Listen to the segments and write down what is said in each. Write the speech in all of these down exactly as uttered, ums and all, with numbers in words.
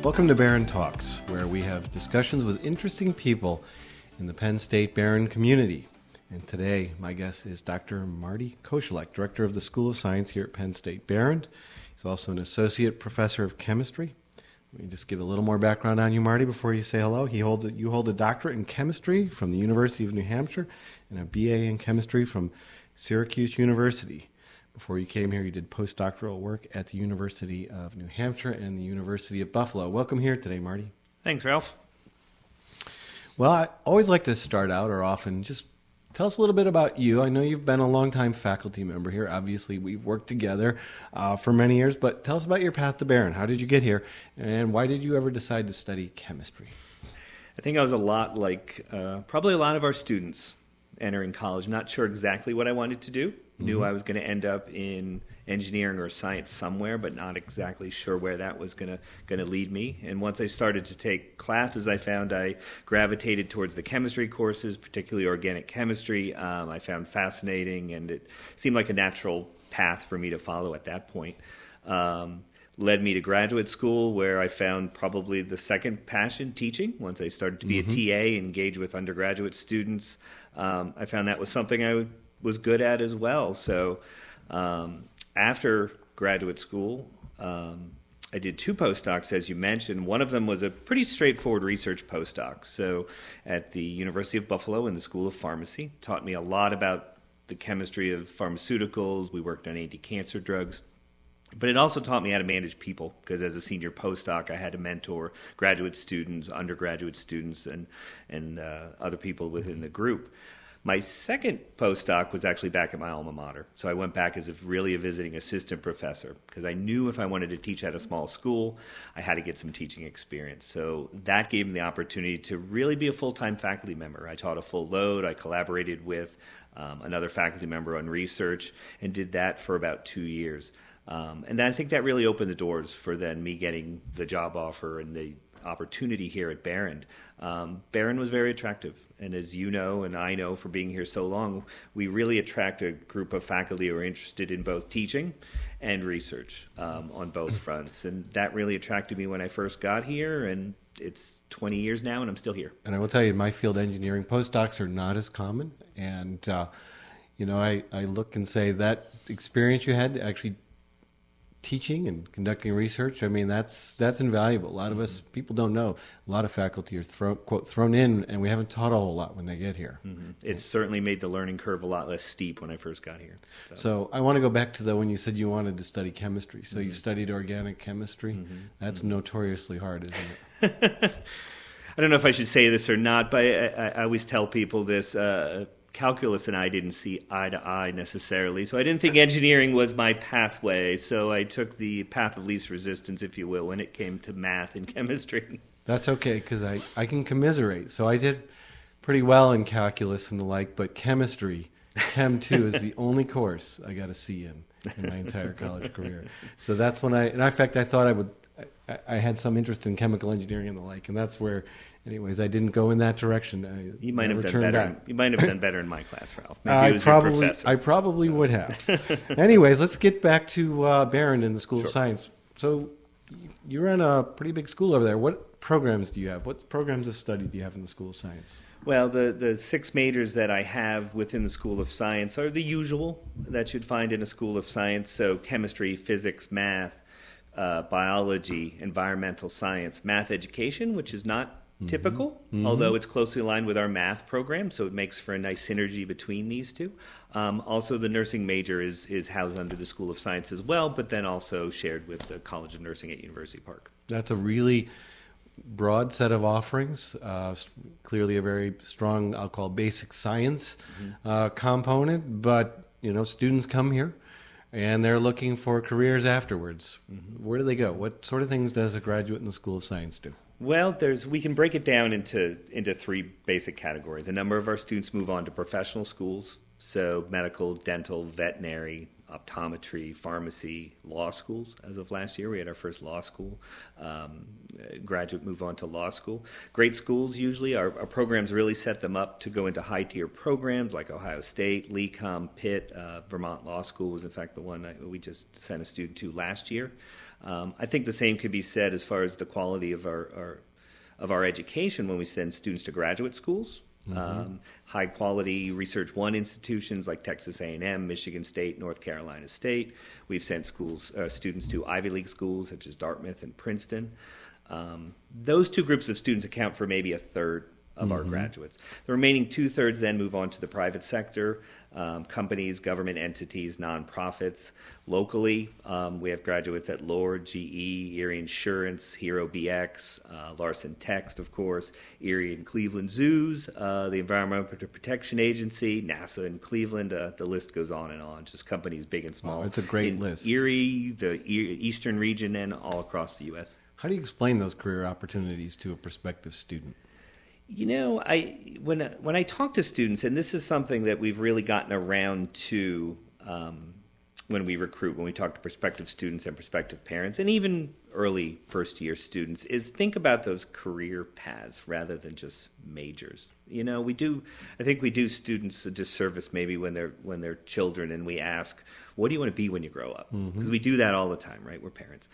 Welcome to Barron Talks, where we have discussions with interesting people in the Penn State Barron community. And today, my guest is Doctor Marty Kosilek, Director of the School of Science here at Penn State Barron. He's also an Associate Professor of Chemistry. Let me just give a little more background on you, Marty, before you say hello. He holds a, you hold a doctorate in chemistry from the University of New Hampshire and a B A in chemistry from Syracuse University. Before you came here, you did postdoctoral work at the University of New Hampshire and the University of Buffalo. Welcome here today, Marty. Thanks, Ralph. Well, I always like to start out, or often, just tell us a little bit about you. I know you've been a longtime faculty member here. Obviously, we've worked together uh, for many years, but tell us about your path to Barron. How did you get here, and why did you ever decide to study chemistry? I think I was a lot like uh, probably a lot of our students entering college, not sure exactly what I wanted to do. Mm-hmm. Knew I was going to end up in engineering or science somewhere, but not exactly sure where that was going to going to lead me. And once I started to take classes, I found I gravitated towards the chemistry courses, particularly organic chemistry. Um, I found fascinating, and it seemed like a natural path for me to follow at that point. Um, led me to graduate school, where I found probably the second passion, teaching. Once I started to be mm-hmm. a T A, engage with undergraduate students, um, I found that was something I was good at as well. So um, after graduate school, um, I did two postdocs, as you mentioned. One of them was a pretty straightforward research postdoc. So at the University of Buffalo in the School of Pharmacy, taught me a lot about the chemistry of pharmaceuticals. We worked on anti-cancer drugs. But it also taught me how to manage people, because as a senior postdoc, I had to mentor graduate students, undergraduate students, and, and uh, other people within the group. My second postdoc was actually back at my alma mater. So I went back as a, really a visiting assistant professor, because I knew if I wanted to teach at a small school, I had to get some teaching experience. So that gave me the opportunity to really be a full-time faculty member. I taught a full load. I collaborated with um, another faculty member on research and did that for about two years. Um, and I think that really opened the doors for then me getting the job offer and the opportunity here at Barron. Um, Barron was very attractive, and as you know and I know for being here so long, we really attract a group of faculty who are interested in both teaching and research um, on both fronts, and that really attracted me when I first got here, and it's twenty years now, and I'm still here. And I will tell you, in my field, engineering postdocs are not as common, and uh, you know, I, I look and say that experience you had actually teaching and conducting research, I mean, that's that's invaluable. A lot of us, people don't know. A lot of faculty are, thrown, quote, thrown in, and we haven't taught a whole lot when they get here. Mm-hmm. It's certainly made the learning curve a lot less steep when I first got here. So, so I want to go back to the when you said you wanted to study chemistry. So mm-hmm. you studied organic chemistry. Mm-hmm. That's mm-hmm. notoriously hard, isn't it? I don't know if I should say this or not, but I, I, I always tell people this. Uh, Calculus and I didn't see eye to eye necessarily, so I didn't think engineering was my pathway, so I took the path of least resistance, if you will, when it came to math and chemistry. That's okay, because I, I can commiserate. So I did pretty well in calculus and the like, but chemistry, Chem two, is the only course I got a C in in my entire college career. So that's when I, and in fact, I thought I would, I, I had some interest in chemical engineering and the like, and that's where... Anyways, I didn't go in that direction. I you might have done better. In, you might have done better in my class, Ralph. Maybe I it was probably, your professor. I probably would have. Anyways, let's get back to uh, Barron and the School sure. of Science. So you run a pretty big school over there. What programs do you have? What programs of study do you have in the School of Science? Well, the, the six majors that I have within the School of Science are the usual that you'd find in a School of Science. So chemistry, physics, math, uh, biology, environmental science, math education, which is not typical, mm-hmm. although it's closely aligned with our math program, so it makes for a nice synergy between these two. Um, also, the nursing major is, is housed under the School of Science as well, but then also shared with the College of Nursing at University Park. That's a really broad set of offerings, uh, clearly a very strong, I'll call basic science mm-hmm. uh, component, but you know, students come here and they're looking for careers afterwards. Mm-hmm. Where do they go? What sort of things does a graduate in the School of Science do? Well, there's we can break it down into into three basic categories. A number of our students move on to professional schools, so medical, dental, veterinary, optometry, pharmacy, law schools. As of last year, we had our first law school um, graduate move on to law school. Great schools usually. Our, our programs really set them up to go into high-tier programs like Ohio State, Lee Com, Pitt, uh, Vermont Law School was in fact the one I, we just sent a student to last year. Um, I think the same could be said as far as the quality of our, our of our education when we send students to graduate schools. Mm-hmm. Um, high quality Research One institutions like Texas A and M, Michigan State, North Carolina State. We've sent schools uh, students to Ivy League schools such as Dartmouth and Princeton. Um, those two groups of students account for maybe a third of mm-hmm. our graduates. The remaining two-thirds then move on to the private sector, um, companies, government entities, nonprofits. Locally, um, we have graduates at Lord, G E, Erie Insurance, Hero B X, uh, Larson Text, of course, Erie and Cleveland Zoos, uh, the Environmental Protection Agency, NASA in Cleveland. Uh, the list goes on and on, just companies big and small. Oh, it's a great in list. Erie, the e- eastern region, and all across the U S. How do you explain those career opportunities to a prospective student? You know, I when when I talk to students, and this is something that we've really gotten around to um, when we recruit, when we talk to prospective students and prospective parents, and even early first-year students, is think about those career paths rather than just majors. You know, we do. I think we do students a disservice maybe when they're when they're children, and we ask, "What do you want to be when you grow up?" Because mm-hmm. we do that all the time, right? We're parents.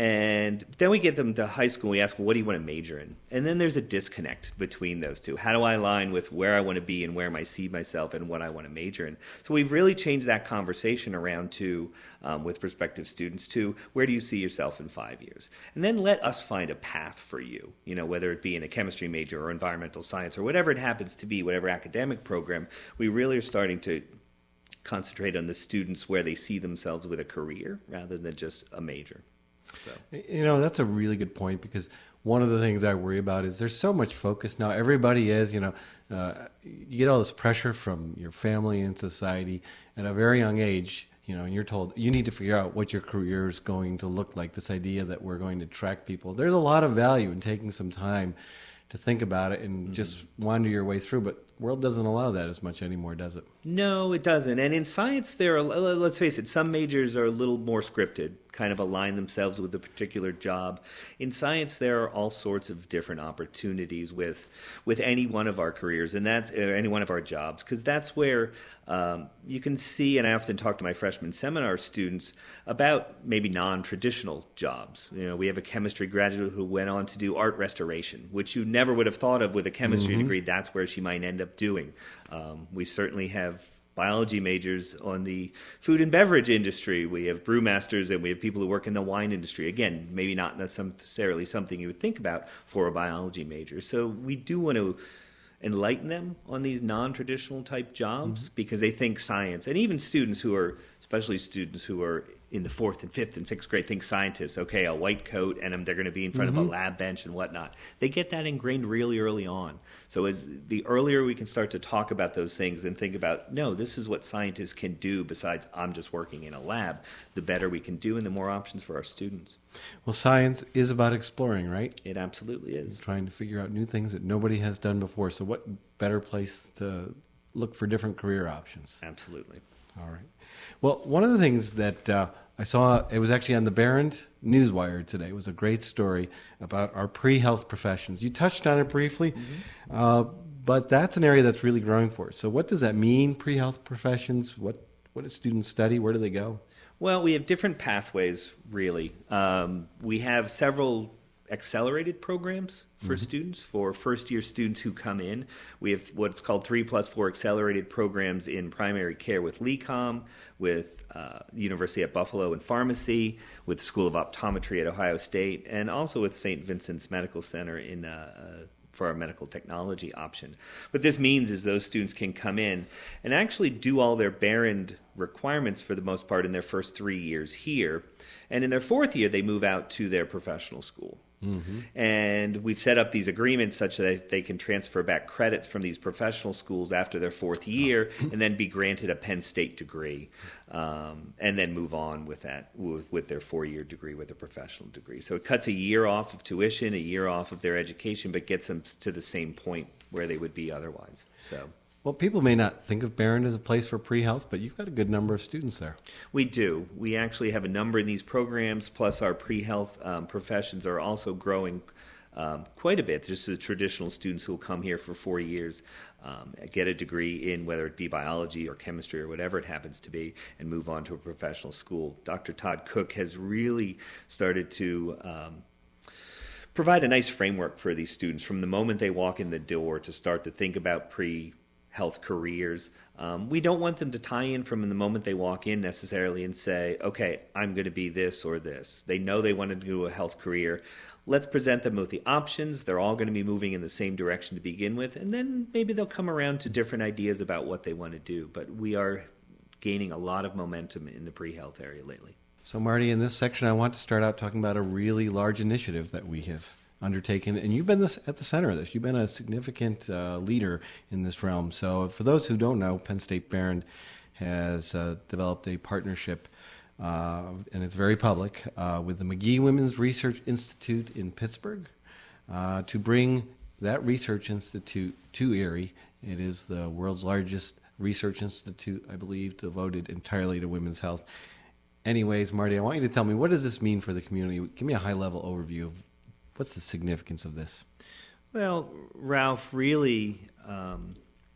And then we get them to high school, and we ask, well, what do you want to major in? And then there's a disconnect between those two. How do I align with where I want to be and where I see myself and what I want to major in? So we've really changed that conversation around to, um, with prospective students to, where do you see yourself in five years? And then let us find a path for you, you know, whether it be in a chemistry major or environmental science or whatever it happens to be, whatever academic program. We really are starting to concentrate on the students where they see themselves with a career rather than just a major. So. You know, that's a really good point, because one of the things I worry about is there's so much focus now. Everybody is, you know, uh, you get all this pressure from your family and society at a very young age, you know, and you're told you need to figure out what your career is going to look like, this idea that we're going to attract people. There's a lot of value in taking some time to think about it and mm-hmm. just wander your way through, but the world doesn't allow that as much anymore, does it? No, it doesn't. And in science, there are, let's face it, some majors are a little more scripted, kind of align themselves with a particular job. In science, there are all sorts of different opportunities with with any one of our careers, and that's uh, any one of our jobs, because that's where um, you can see, and I often talk to my freshman seminar students about maybe non-traditional jobs. You know, we have a chemistry graduate who went on to do art restoration, which you never would have thought of with a chemistry mm-hmm. degree. That's where she might end up doing. Um, we certainly have biology majors on the food and beverage industry. We have brewmasters, and we have people who work in the wine industry. Again, maybe not necessarily something you would think about for a biology major. So we do want to enlighten them on these non-traditional type jobs mm-hmm. because they think science, and even students who are, especially students who are in the fourth and fifth and sixth grade, think scientists, okay, a white coat, and they're going to be in front mm-hmm. of a lab bench and whatnot. They get that ingrained really early on. So as the earlier we can start to talk about those things and think about, no, this is what scientists can do besides I'm just working in a lab, the better we can do and the more options for our students. Well, science is about exploring, right? It absolutely is. Trying to figure out new things that nobody has done before. So what better place to look for different career options? Absolutely. All right. Well, one of the things that uh, I saw, it was actually on the Barron Newswire today. It was a great story about our pre-health professions. You touched on it briefly, mm-hmm. uh, but that's an area that's really growing for us. So what does that mean, pre-health professions? What, what do students study? Where do they go? Well, we have different pathways, really. Um, we have several accelerated programs for mm-hmm. students, for first-year students who come in. We have what's called three plus four accelerated programs in primary care with LECOM, with uh, University at Buffalo in pharmacy, with the School of Optometry at Ohio State, and also with Saint Vincent's Medical Center in uh, uh, for our medical technology option. What this means is those students can come in and actually do all their Barron requirements for the most part in their first three years here. And in their fourth year, they move out to their professional school. Mm-hmm. And we've set up these agreements such that they can transfer back credits from these professional schools after their fourth year and then be granted a Penn State degree um, and then move on with that, with, with their four-year degree, with a professional degree. So it cuts a year off of tuition, a year off of their education, but gets them to the same point where they would be otherwise. So. Well, people may not think of Barron as a place for pre-health, but you've got a good number of students there. We do. We actually have a number in these programs, plus our pre-health um, professions are also growing um, quite a bit. Just the traditional students who will come here for four years, um, get a degree in whether it be biology or chemistry or whatever it happens to be, and move on to a professional school. Doctor Todd Cook has really started to um, provide a nice framework for these students from the moment they walk in the door to start to think about pre-health careers. Um, we don't want them to tie in from the moment they walk in necessarily and say, okay, I'm going to be this or this. They know they want to do a health career. Let's present them with the options. They're all going to be moving in the same direction to begin with, and then maybe they'll come around to different ideas about what they want to do. But we are gaining a lot of momentum in the pre-health area lately. So, Marty, in this section, I want to start out talking about a really large initiative that we have undertaken, and you've been this, at the center of this. You've been a significant uh, leader in this realm. So for those who don't know, Penn State Behrend has uh, developed a partnership, uh, and it's very public, uh, with the Magee Women's Research Institute in Pittsburgh uh, to bring that research institute to Erie. It is the world's largest research institute, I believe, devoted entirely to women's health. Anyways, Marty, I want you to tell me, what does this mean for the community? Give me a high-level overview of what's the significance of this? Well, Ralph, really, um,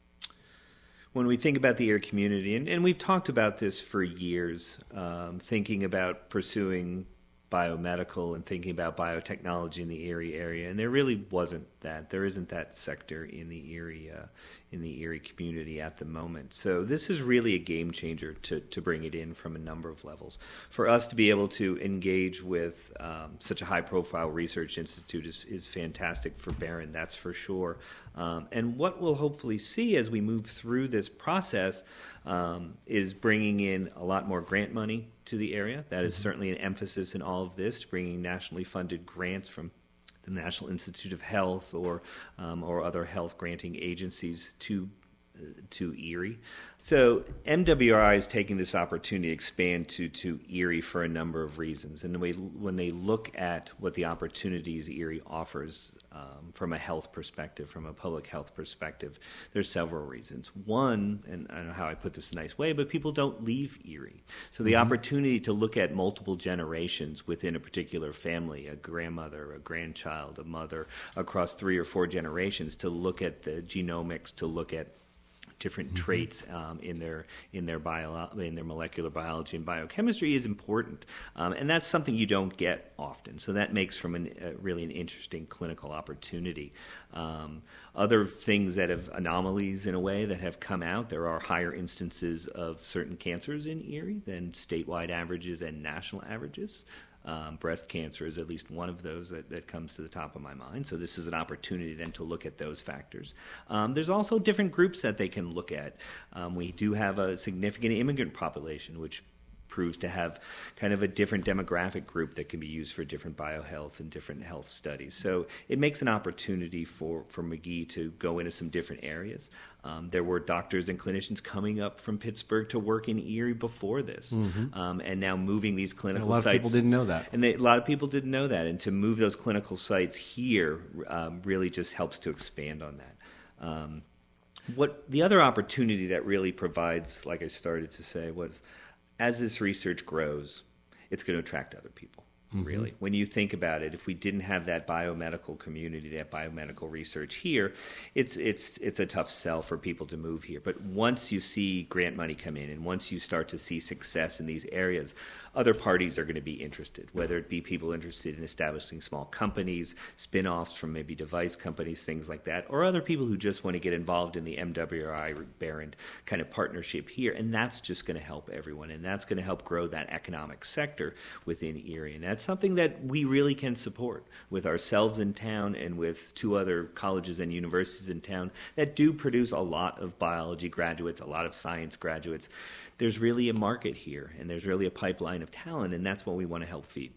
when we think about the Erie community, and, and we've talked about this for years, um, thinking about pursuing biomedical and thinking about biotechnology in the Erie area, and there really wasn't that. There isn't that sector in the Erie uh, in the Erie community at the moment. So this is really a game changer to to bring it in from a number of levels. For us to be able to engage with um, such a high-profile research institute is, is fantastic for Behrend, that's for sure. Um, and what we'll hopefully see as we move through this process um, is bringing in a lot more grant money to the area. That is mm-hmm. certainly an emphasis in all of this, bringing nationally funded grants from the National Institute of Health or um, or other health granting agencies to uh, to Erie. So M W R I is taking this opportunity to expand to, to Erie for a number of reasons. And we, when they look at what the opportunities Erie offers um, from a health perspective, from a public health perspective, there's several reasons. One, and I don't know how I put this in a nice way, but people don't leave Erie. So the mm-hmm. opportunity to look at multiple generations within a particular family, a grandmother, a grandchild, a mother, across three or four generations, to look at the genomics, to look at different mm-hmm. traits um, in their in their bio in their molecular biology and biochemistry is important, um, and that's something you don't get often. So that makes from an, uh, really an interesting clinical opportunity. Um, other things that have anomalies in a way that have come out. There are higher instances of certain cancers in Erie than statewide averages and national averages. Um, breast cancer is at least one of those that, that comes to the top of my mind. So this is an opportunity then to look at those factors. Um, there's also different groups that they can look at. Um, we do have a significant immigrant population, which proves to have kind of a different demographic group that can be used for different biohealth and different health studies. So it makes an opportunity for, for Magee to go into some different areas. Um, there were doctors and clinicians coming up from Pittsburgh to work in Erie before this, mm-hmm. um, and now moving these clinical sites. A lot sites, of people didn't know that. And they, a lot of people didn't know that. And to move those clinical sites here um, really just helps to expand on that. Um, what the other opportunity that really provides, like I started to say, was as this research grows, it's going to attract other people, mm-hmm. really. When you think about it, if we didn't have that biomedical community, that biomedical research here, it's it's it's a tough sell for people to move here. But once you see grant money come in and once you start to see success in these areas, other parties are going to be interested, whether it be people interested in establishing small companies, spin-offs from maybe device companies, things like that, or other people who just want to get involved in the M W R I Behrend kind of partnership here. And that's just going to help everyone, and that's going to help grow that economic sector within Erie. And that's something that we really can support with ourselves in town and with two other colleges and universities in town that do produce a lot of biology graduates, a lot of science graduates. There's really a market here, and there's really a pipeline of talent, and that's what we want to help feed.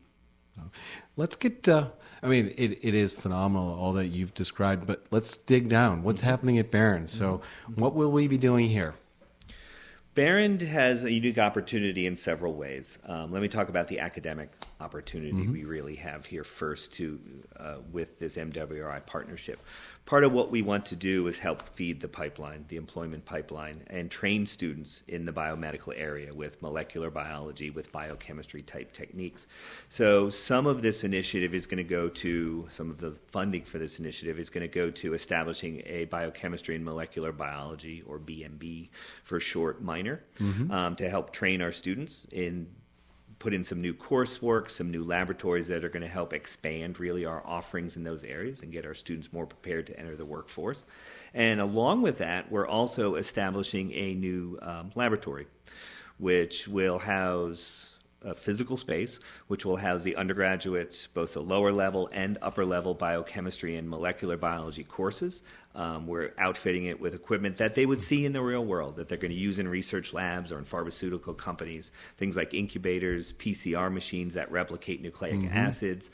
Let's get, uh, I mean, it, it is phenomenal, all that you've described, but let's dig down. What's mm-hmm. happening at Behrend? So mm-hmm. what will we be doing here? Behrend has a unique opportunity in several ways. Um, let me talk about the academic opportunity mm-hmm. we really have here first to, uh, with this M W R I partnership. part of what we want to do is help feed the pipeline, the employment pipeline, and train students in the biomedical area with molecular biology, with biochemistry type techniques. So some of this initiative is going to go to, some of the funding for this initiative is going to go to establishing a biochemistry and molecular biology, or B M B for short, minor, mm-hmm. um, to help train our students in put in some new coursework, some new laboratories that are going to help expand really our offerings in those areas and get our students more prepared to enter the workforce. And along with that, we're also establishing a new um, laboratory, which will house a physical space, which will house the undergraduates, both the lower level and upper level biochemistry and molecular biology courses. Um, we're outfitting it with equipment that they would see in the real world, that they're going to use in research labs or in pharmaceutical companies, things like incubators, P C R machines that replicate nucleic mm-hmm. acids,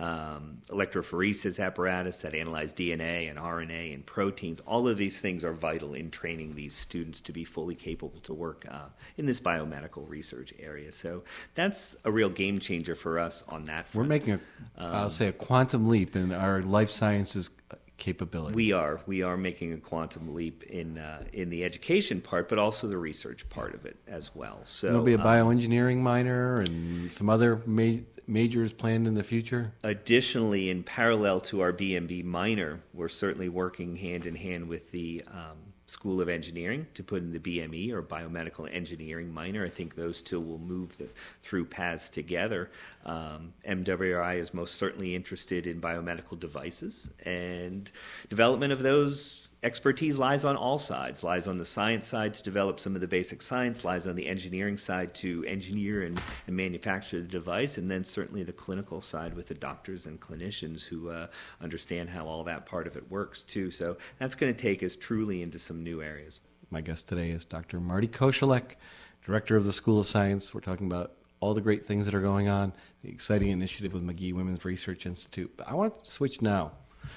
um, electrophoresis apparatus that analyze D N A and R N A and proteins. All of these things are vital in training these students to be fully capable to work uh, in this biomedical research area. So that's a real game changer for us on that front. We're making, a, um, I'll say, a quantum leap in our life sciences capability. We are. We are making a quantum leap in uh, in the education part, but also the research part of it as well. So there'll be a bioengineering um, minor and some other ma- majors planned in the future? Additionally, in parallel to our B M B minor, we're certainly working hand in hand with the um, School of Engineering to put in the B M E, or Biomedical Engineering minor. I think those two will move the, through paths together. Um, M W I is most certainly interested in biomedical devices, and development of those expertise lies on all sides, lies on the science side to develop some of the basic science, lies on the engineering side to engineer and, and manufacture the device, and then certainly the clinical side with the doctors and clinicians who uh, understand how all that part of it works too. So that's going to take us truly into some new areas. My guest today is Doctor Marty Kosilek, Director of the School of Science. We're talking about all the great things that are going on, the exciting initiative with Magee Women's Research Institute. But I want to switch now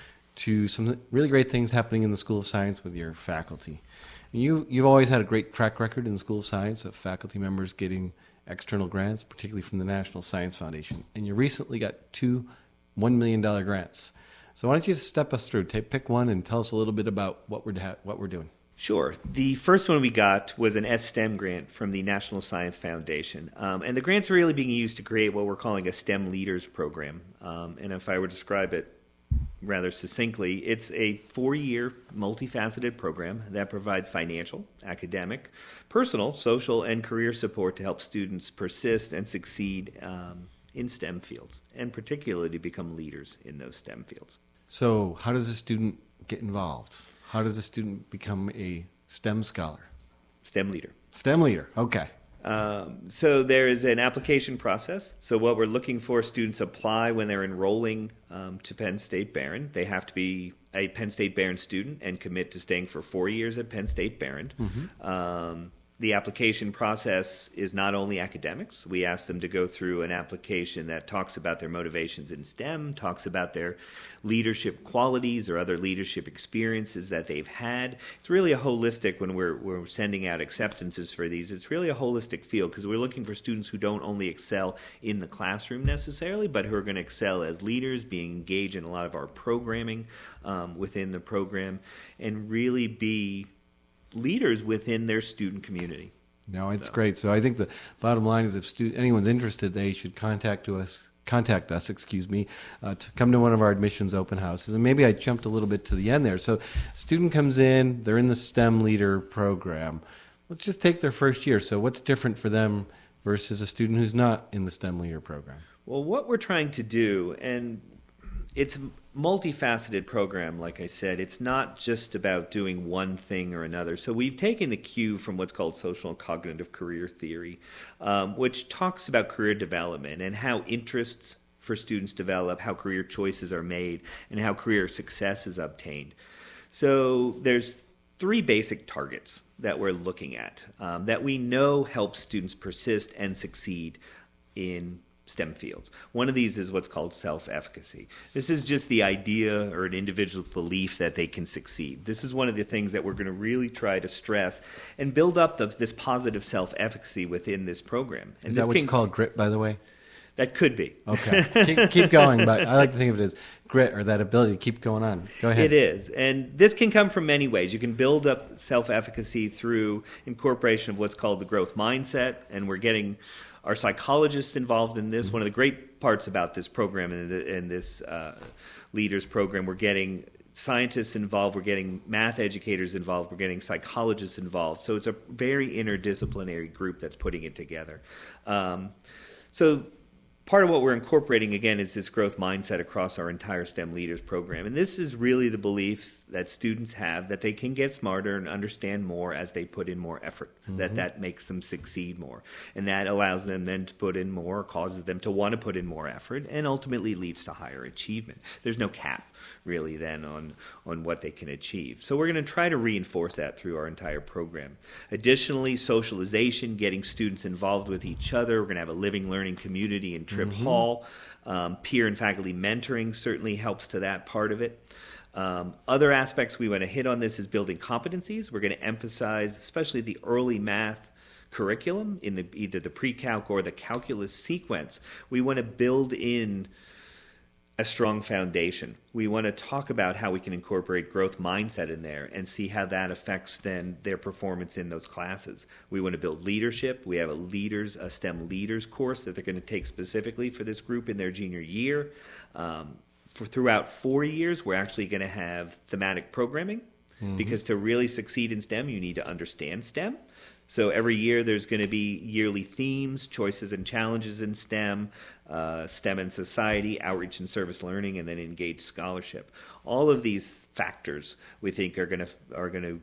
to some really great things happening in the School of Science with your faculty. And you, you've always had a great track record in the School of Science of faculty members getting external grants, particularly from the National Science Foundation. And you recently got two one million dollars grants. So why don't you step us through, take, pick one and tell us a little bit about what we're, ha- what we're doing. Sure. The first one we got was an S TEM grant from the National Science Foundation. Um, and the grants are really being used to create what we're calling a STEM Leaders Program. Um, and if I were to describe it rather succinctly, it's a four-year, multifaceted program that provides financial, academic, personal, social, and career support to help students persist and succeed um, in STEM fields, and particularly to become leaders in those STEM fields. So how does a student get involved? How does a student become a STEM scholar? STEM leader. STEM leader, okay. Um, so there is an application process. So what we're looking for, students apply when they're enrolling um, to Penn State Barron. They have to be a Penn State Barron student and commit to staying for four years at Penn State Barron. Mm-hmm. Um, the application process is not only academics. We ask them to go through an application that talks about their motivations in STEM, talks about their leadership qualities or other leadership experiences that they've had. It's really a holistic, when we're, we're sending out acceptances for these, it's really a holistic field, because we're looking for students who don't only excel in the classroom necessarily, but who are going to excel as leaders, being engaged in a lot of our programming um, within the program, and really be leaders within their student community. No, it's so. great. So I think the bottom line is, if stu- anyone's interested, they should contact to us. Contact us, excuse me, uh, to come to one of our admissions open houses. And maybe I jumped a little bit to the end there. So, student comes in, they're in the STEM Leader program. Let's just take their first year. So, what's different for them versus a student who's not in the STEM Leader program? Well, what we're trying to do, and it's a multifaceted program, like I said. It's not just about doing one thing or another. So we've taken the cue from what's called social and cognitive career theory, um, which talks about career development and how interests for students develop, how career choices are made, and how career success is obtained. So there's three basic targets that we're looking at um, that we know help students persist and succeed in STEM fields. One of these is what's called self-efficacy. This is just the idea or an individual's belief that they can succeed. This is one of the things that we're going to really try to stress and build up the, this positive self-efficacy within this program. And is that this what can, you call grit, by the way? That could be. Okay. keep, keep going, but I like to think of it as grit or that ability to keep going on. Go ahead. It is. And this can come from many ways. You can build up self-efficacy through incorporation of what's called the growth mindset, and we're getting our psychologists involved in this. Mm-hmm. One of the great parts about this program and, the, and this uh, leaders program, we're getting scientists involved, we're getting math educators involved, we're getting psychologists involved. So it's a very interdisciplinary group that's putting it together. Um, so part of what we're incorporating, again, is this growth mindset across our entire STEM Leaders program. And this is really the belief that students have that they can get smarter and understand more as they put in more effort, mm-hmm. that that makes them succeed more. And that allows them then to put in more, causes them to want to put in more effort, and ultimately leads to higher achievement. There's no cap, really, then on, on what they can achieve. So we're going to try to reinforce that through our entire program. Additionally, socialization, getting students involved with each other. We're going to have a living learning community in Tripp mm-hmm. Hall. Um, peer and faculty mentoring certainly helps to that part of it. Um, other aspects we want to hit on this is building competencies. We're going to emphasize especially the early math curriculum in the, either the pre-calc or the calculus sequence. We want to build in a strong foundation. We want to talk about how we can incorporate growth mindset in there and see how that affects then their performance in those classes. We want to build leadership. We have a leaders, a STEM leaders course that they're going to take specifically for this group in their junior year. Um, For throughout four years, we're actually going to have thematic programming mm-hmm. because to really succeed in STEM, you need to understand STEM. So every year there's going to be yearly themes, choices and challenges in STEM, uh, STEM and society, outreach and service learning, and then engaged scholarship. All of these factors we think are going to are going to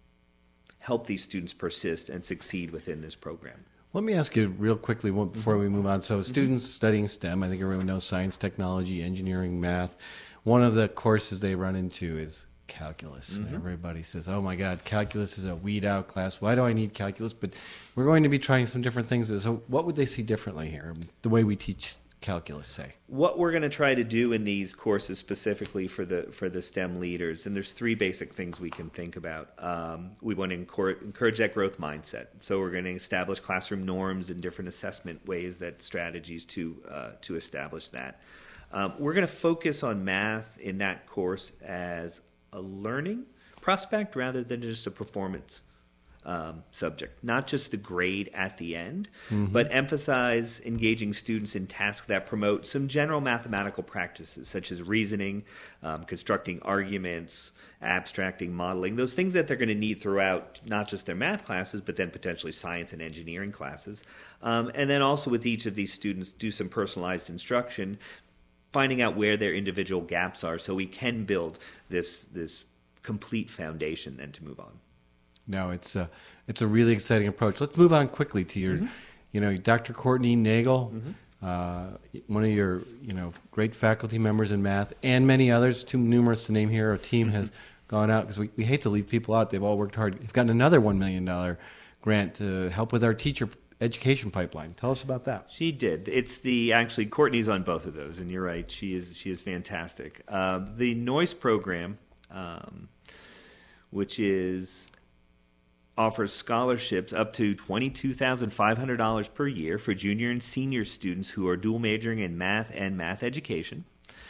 help these students persist and succeed within this program. Let me ask you real quickly before we move on. So students mm-hmm. studying STEM, I think everyone knows science, technology, engineering, math. One of the courses they run into is calculus. Mm-hmm. And everybody says, oh my God, calculus is a weed out class. Why do I need calculus? But we're going to be trying some different things. So what would they see differently here, the way we teach calculus, say? What we're going to try to do in these courses specifically for the for the STEM leaders, and there's three basic things we can think about. Um, we want to encourage, encourage that growth mindset. So we're going to establish classroom norms and different assessment ways, that strategies to uh, to establish that. Um, we're going to focus on math in that course as a learning prospect rather than just a performance Um, subject, not just the grade at the end, mm-hmm. but emphasize engaging students in tasks that promote some general mathematical practices such as reasoning, um, constructing arguments, abstracting, modeling, those things that they're going to need throughout not just their math classes, but then potentially science and engineering classes. Um, and then also with each of these students, do some personalized instruction, finding out where their individual gaps are so we can build this, this complete foundation then to move on. No, it's a, it's a really exciting approach. Let's move on quickly to your, mm-hmm. you know, Doctor Courtney Nagel, mm-hmm. uh, one of your, you know, great faculty members in math, and many others, too numerous to name here. Our team mm-hmm. has gone out, because we, we hate to leave people out. They've all worked hard. We've gotten another one million dollars grant to help with our teacher education pipeline. Tell us about that. She did. It's the, actually, Courtney's on both of those, and you're right. She is, she is fantastic. Uh, the NOISE program, um, which is... offers scholarships up to twenty-two thousand five hundred dollars per year for junior and senior students who are dual majoring in math and math education.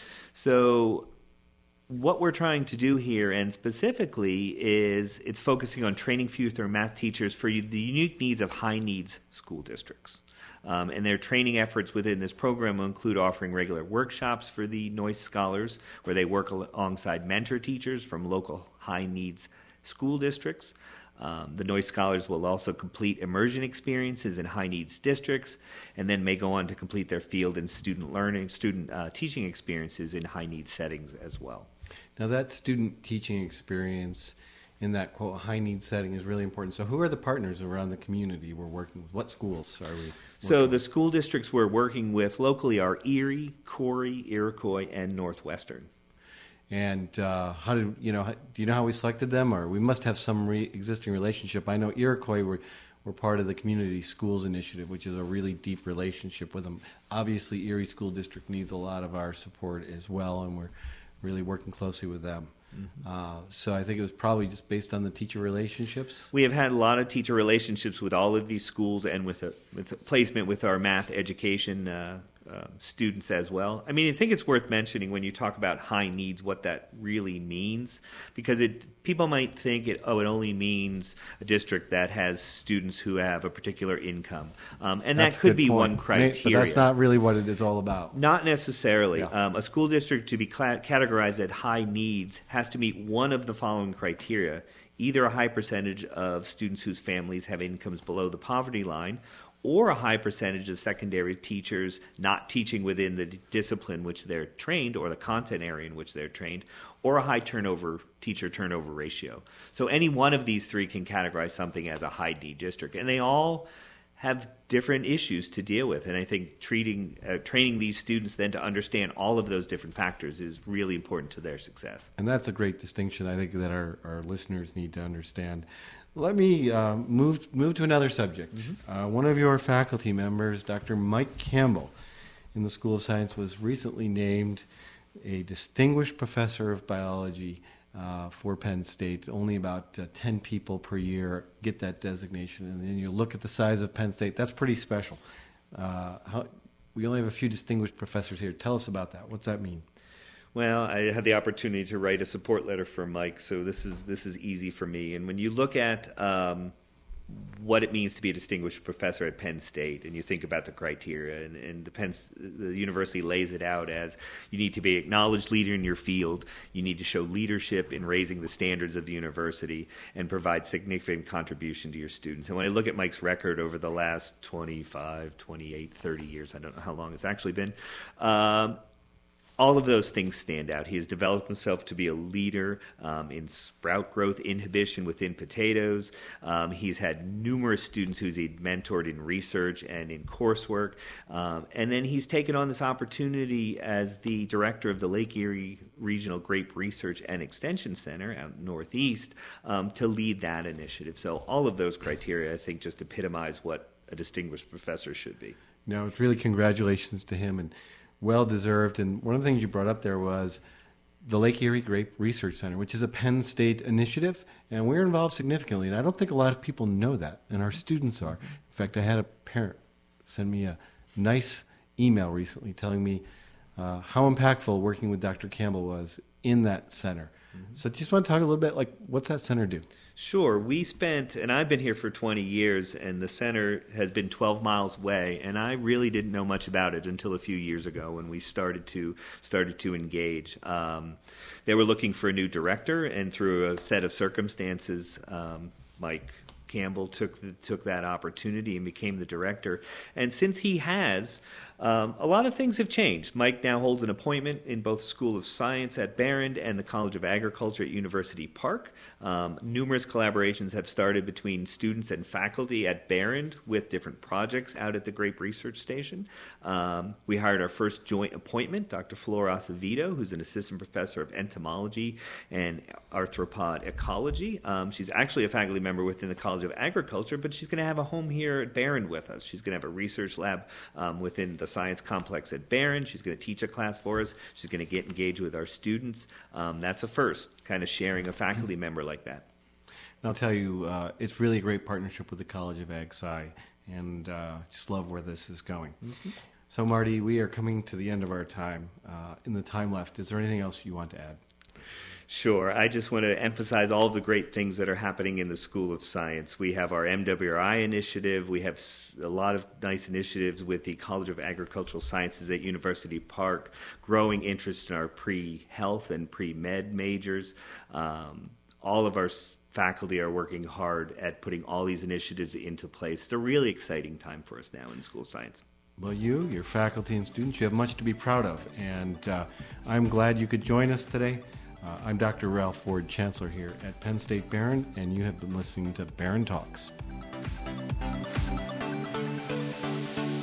So what we're trying to do here, and specifically, is it's focusing on training future math teachers for the unique needs of high-needs school districts. Um, and their training efforts within this program will include offering regular workshops for the NOISE scholars, where they work alongside mentor teachers from local high-needs school districts. Um, the NOISE scholars will also complete immersion experiences in high-needs districts, and then may go on to complete their field and student learning, student uh, teaching experiences in high-needs settings as well. Now, that student teaching experience in that, quote, high-needs setting is really important. So who are the partners around the community we're working with? What schools are we working So the with? school districts we're working with locally are Erie, Corry, Iroquois, and Northwestern. And uh, how did you know? Do you know how we selected them, or we must have some re- existing relationship? I know Iroquois were were part of the Community Schools Initiative, which is a really deep relationship with them. Obviously, Erie School District needs a lot of our support as well, and we're really working closely with them. Mm-hmm. Uh, so I think it was probably just based on the teacher relationships. We have had a lot of teacher relationships with all of these schools, and with a, with a placement with our math education uh, uh, students as well. I mean, I think it's worth mentioning when you talk about high needs what that really means, because it people might think it oh it only means a district that has students who have a particular income, um, and That's that could be point. one criteria. But that's not really what it is all about. Not necessarily. Yeah. Um, a school district to be cla- categorized at high needs has to meet one of the following criteria: either a high percentage of students whose families have incomes below the poverty line, or a high percentage of secondary teachers not teaching within the d- discipline which they're trained or the content area in which they're trained, or a high turnover teacher turnover ratio. So any one of these three can categorize something as a high need district, and they all have different issues to deal with. And I think treating, uh, training these students then to understand all of those different factors is really important to their success. And that's a great distinction I think that our, our listeners need to understand. Let me uh, move move to another subject. Mm-hmm. Uh, one of your faculty members, Doctor Mike Campbell, in the School of Science, was recently named a distinguished professor of biology uh, for Penn State. Only about uh, ten people per year get that designation. And then you look at the size of Penn State, that's pretty special. Uh, how, we only have a few distinguished professors here. Tell us about that. What's that mean? Well, I had the opportunity to write a support letter for Mike, so this is this is easy for me. And when you look at um, what it means to be a distinguished professor at Penn State, and you think about the criteria, and, and the, Penn, the university lays it out as you need to be an acknowledged leader in your field, you need to show leadership in raising the standards of the university, and provide significant contribution to your students. And when I look at Mike's record over the last twenty-five, twenty-eight, thirty years, I don't know how long it's actually been, um, all of those things stand out. He has developed himself to be a leader um, in sprout growth inhibition within potatoes. Um, he's had numerous students who's he's mentored in research and in coursework. Um, and then he's taken on this opportunity as the director of the Lake Erie Regional Grape Research and Extension Center out Northeast um, to lead that initiative. So all of those criteria, I think, just epitomize what a distinguished professor should be. No, it's really congratulations to him, and well-deserved. And one of the things you brought up there was the Lake Erie Grape Research Center, which is a Penn State initiative, and we're involved significantly. And I don't think a lot of people know that, and our students are. In fact, I had a parent send me a nice email recently telling me uh, how impactful working with Doctor Campbell was in that center. Mm-hmm. So just want to talk a little bit, like, what's that center do? Sure. We spent, and I've been here for twenty years, and the center has been twelve miles away, and I really didn't know much about it until a few years ago when we started to started to engage. Um, they were looking for a new director, and through a set of circumstances, um, Mike Campbell took the, took that opportunity and became the director. And since he has, um, a lot of things have changed. Mike now holds an appointment in both the School of Science at Behrend and the College of Agriculture at University Park. Um, numerous collaborations have started between students and faculty at Behrend with different projects out at the Grape Research Station. Um, we hired our first joint appointment, Doctor Flora Acevedo, who's an assistant professor of entomology and arthropod ecology. Um, she's actually a faculty member within the College of Agriculture, but she's going to have a home here at Behrend with us. She's going to have a research lab um, within the science complex at Behrend. She's going to teach a class for us. She's going to get engaged with our students. Um, that's a first, kind of sharing a faculty member like that. And I'll tell you, uh, it's really a great partnership with the College of Ag Sci, and uh, just love where this is going. Mm-hmm. So, Marty, we are coming to the end of our time. Uh, in the time left, is there anything else you want to add? Sure. I just want to emphasize all of the great things that are happening in the School of Science. We have our M W R I initiative. We have a lot of nice initiatives with the College of Agricultural Sciences at University Park, growing interest in our pre-health and pre-med majors. Um, all of our faculty are working hard at putting all these initiatives into place. It's a really exciting time for us now in the School of Science. Well, you, your faculty and students, you have much to be proud of, and uh, I'm glad you could join us today. Uh, I'm Doctor Ralph Ford, Chancellor here at Penn State Behrend, and you have been listening to Behrend Talks.